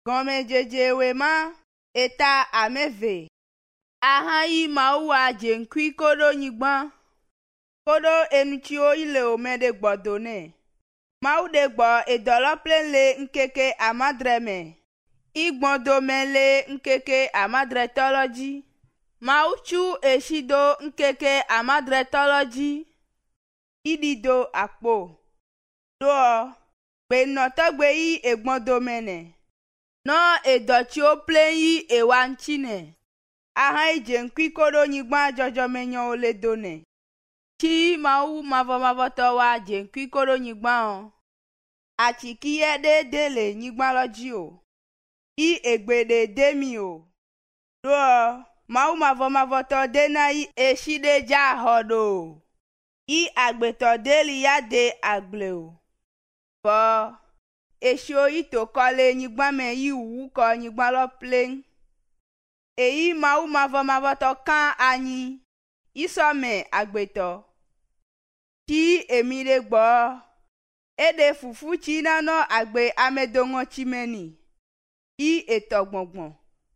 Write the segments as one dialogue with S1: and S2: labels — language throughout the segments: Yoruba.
S1: Gọmejeje wema eta ameve. Ahayi mauwa jenkwi kodo nyigban. Kodo enuchio ile omede gbodone. Maude gbo edoloplenle nkeke amadreme. Igbondomele nkeke amadretology. Mauchu eshido nkeke amadretology. Idido akpo. Do gbenotogbe yi egbondomene. No edochio plen yi ewanchine. Ahayi jenkwi kodo nyigban jojo menyo ole done. Chi mau mavotowa jenkwi kodo nyigban. Achikiye de dele nyigban loji o. I egbede demi o. Do mau mavoto dena yi eshide ja hodo. I agbeto deli ya de agble o. Bo esho ito kole nyigban me yi wuko nyigban lo plen. Eyi mau mavoto kan anyi. Isome agbeto. Chi emire gbo. Ede fufu chi nano agbe amedongo chimeni. I etogbongbon.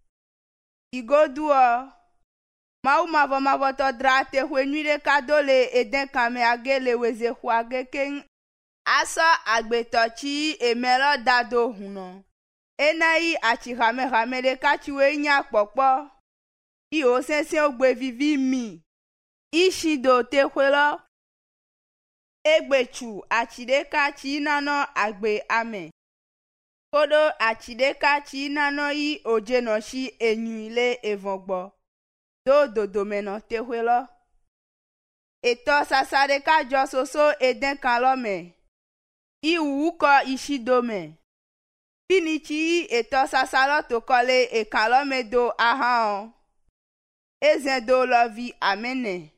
S1: Igoduo. Mau mavoto drate hwenyire kadole eden kame agele weze huage ken. Aso agbeto chi emelo dado huno. Enayi achihame de kachiwe nya pokpo. I osense ogbe vivi mi. Ishido tehwelo. Egbechu achideka chi nano agbe ame. Kodo achideka chi nano yi ojenoshi enyuile evongbo. Do dodomeno tehwelo. Eto sasadeka jososo eden kalome. I wuko ishidome. Finichi eto sasalo tokole e kalome do ahao. Ezen do lovi amene.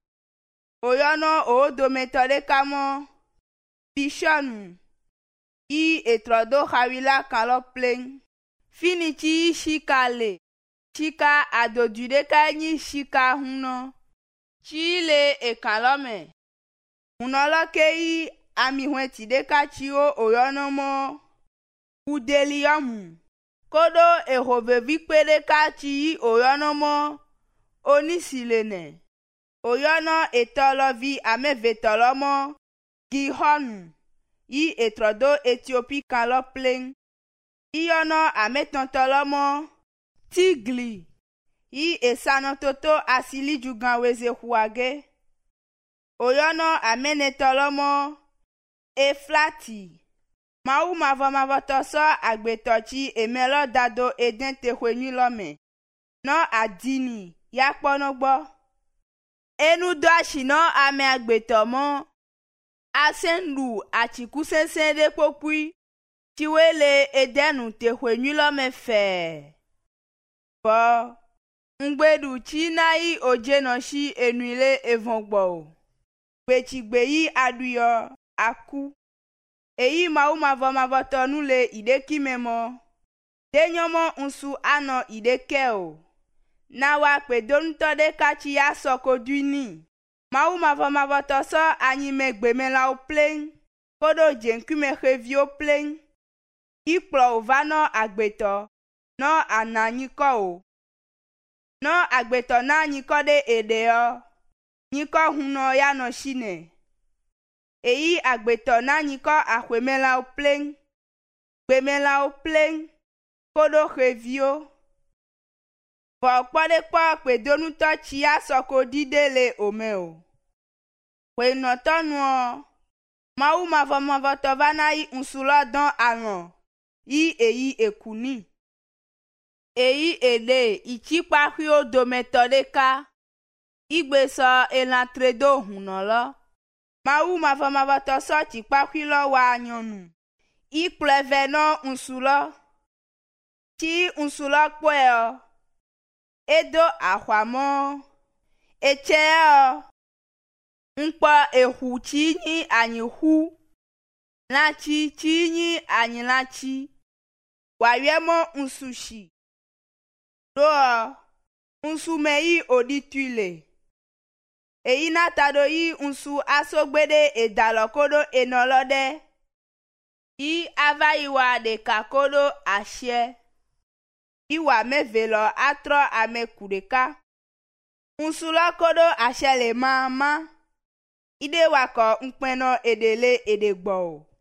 S1: Oyono o dometode kamo. Bishonu. I etrodo hawila kalo plen. Finichi shikale. Shika adojude kanyi shika huno. Chile e kalome. Hunolo kei amihweti deka chio oyono mo. Udeliyomu. Kodo ehovevikpe deka chi oyono mo. Onisilene. Oyono etolovi amevetolomo. Gihonu. I etrodo Ethiopie kalo plen. Iyono ametontolomo. Tigli. I esanototo asili jugan weze huage. Oyono amenetolomo. Eflati. Mau mavotoso agbetochi emelo dado eden tehwenyu lome. No adini. Yakponogbo. Enu doashi no ame agbetomo. Asendu achikusense de popui. Chiwele edenu tehwenyu lome fe. Bo. Ngbedu chinayi ojenoshi enuile evongbo. Bechigbe yi aduyo aku. Eyi mau mavoto nule idekimemo. Denyomo unsu ano idekeo. Nawa pedonto de kachi ya soko duini. Mau mavoto so anyime gbemela o plen. Kodo jenkume revio plen. Ikplo ovano agbeto. No ananyiko o. No agbeto na nyiko de edeo. Nyiko huno ya no shine. Eyi agbeto na nyiko ahwemela o plen. Gbemela o plen. Kodo revio. Pokpode pedonu to chia soko didele omeo. Kwenotonuo. Mau mavoto vanayi unsulo don alon. I eyi ekuni. Eyi ede ichikpahio dometodeka. Igbeso elantredo hunolo. Mau mavoto so chikpahilo wa anyonu. Ipleve no unsulo. Chi unsulo kweo. Edo ahwamo. Echeo. Nkpo ehu chinyi anyihu. Lachi chinyi anyilachi. Wayemo unsushi. Do unsumeyi odituile. Eyi natado yi unsu asogbede edalokodo enolode. I avayiwa de kakodo ashe. iwa mevelo atro ame kudeka. Unsulo kodo ashele ma ide wako nkpeno edele edegbo.